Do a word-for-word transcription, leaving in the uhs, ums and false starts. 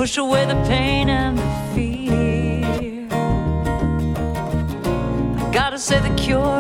push away the pain and the fear. I gotta say the cure